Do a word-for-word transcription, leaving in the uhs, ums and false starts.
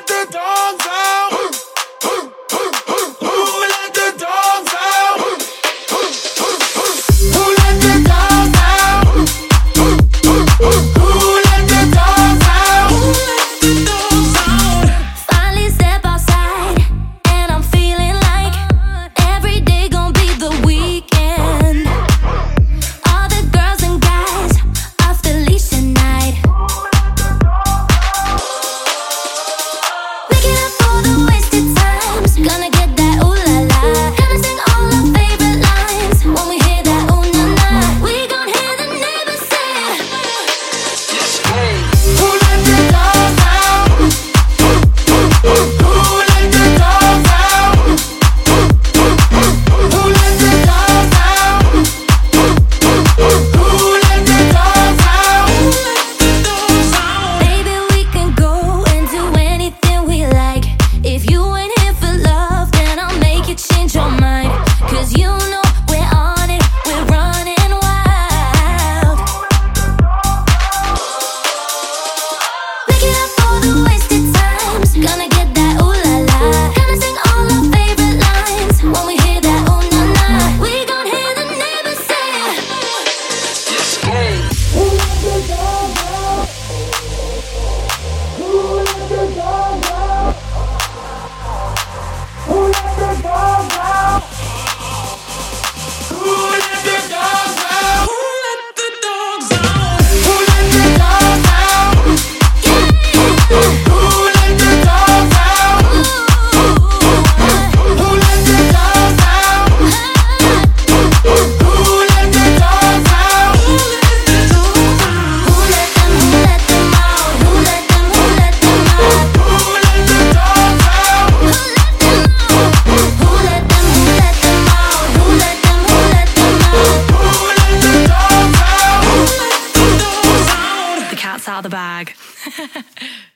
let the dogs out? Who let the dogs out? Who let the dogs out? Who let the dogs out? Who let the dogs out? Finally step outside, and I'm feeling like every day gon' be the weekend. All the girls and guys off the leash tonight. Make it up for the wasted times. Gonna get that ooh la la. Gonna sing all our favorite lines when we hear that ooh na na. We gon' hear the neighbors say, Who let the dogs out? Who let the dogs out? Who let the dogs out? Who let the dogs out? baby, we can go and do anything we like. If you ain't here for love, then I'll make you change your mind. Cause you know we're on it, we're running wild. Make it up for the wasted times. Gonna get that ooh la la. Gonna sing all our favorite lines when we hear that ooh na na. We gon' hear the neighbors say, Who let the dogs out? Who let the dogs out? Who let the dogs out? Who let the dogs out? Who let the dogs out? Who let the dogs out? Who let the dogs out? Who let the dogs out? Who let the dogs out? who let them, who let them out? Who let them, who let them out? Who let the dogs out? Who let them out? Who let them, who let them out? Who let them, who let them out? Who let the dogs out? Who let the dogs out? The cat's out of the bag.